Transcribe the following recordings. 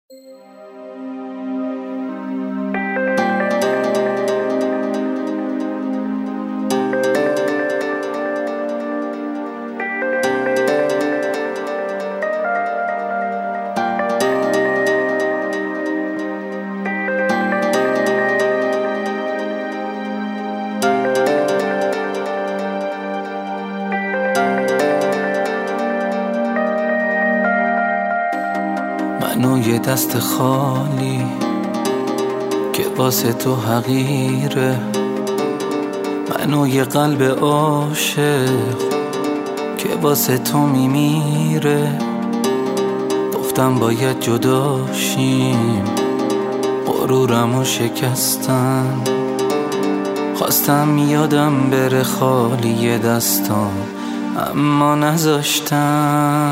منو یه دست خالی که واسه تو حقیره، منو یه قلب عاشق که واسه تو میمیره. گفتم باید جداشیم، غرورمو شکستم، خواستم یادم بره خالی دستام اما نذاشتم.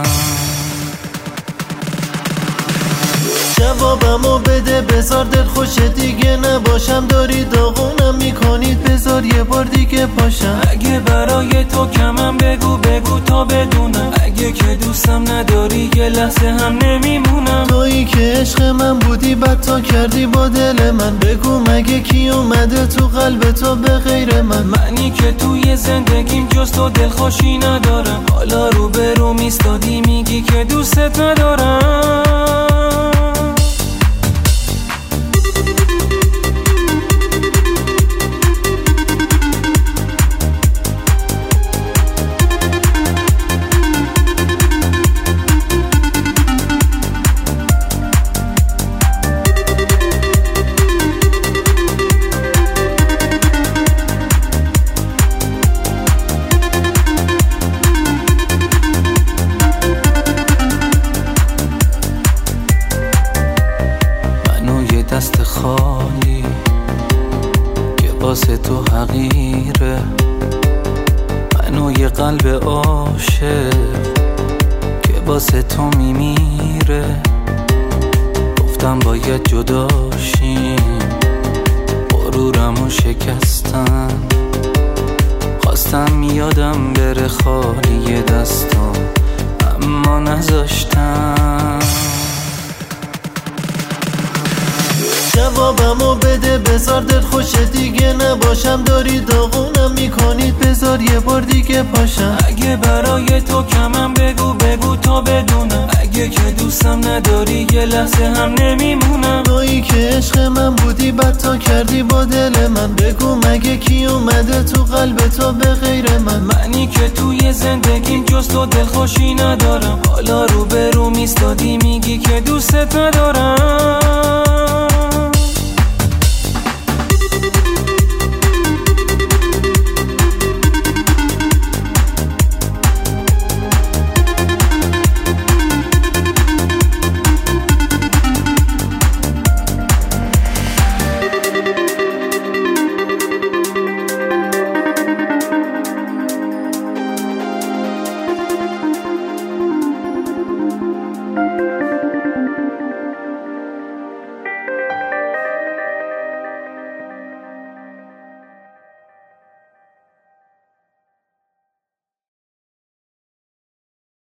جوابمو بده بذار دل خوشه دیگه نباشم، داری داغونم میکنید بذار یه بار دیگه پاشم. اگه برای تو کمم بگو بگو تا بدونم، اگه که دوستم نداری یه لحظه هم نمیمونم. تویی که عشق من بودی بد تا کردی با دل من، بگو مگه کی اومده تو قلب تو به غیر من؟ منی که توی زندگیم جز تو دلخوشی ندارم، حالا رو به رو میستادی میگی که دوستت ندارم. دست خالی که واسه تو حقیره، منو یه قلب عاشق که واسه تو میمیره. گفتم باید جداشیم، غرورمو شکستم، خواستم یادم بره خالی دستام اما نذاشتم. جوابمو بده بذار دل خوشه دیگه نباشم، داری داغونم میکنید بذار یه بار دیگه پاشم. اگه برای تو کمم بگو بگو تا بدونم، اگه که دوستم نداری یه لحظه هم نمیمونم. تویی که عشق من بودی بد تا کردی با دل من، بگو مگه کی اومده تو قلب تو به غیر من؟ منی که توی زندگیم جز تو دلخوشی ندارم، حالا رو به رو میستادی میگی که دوستت ندارم.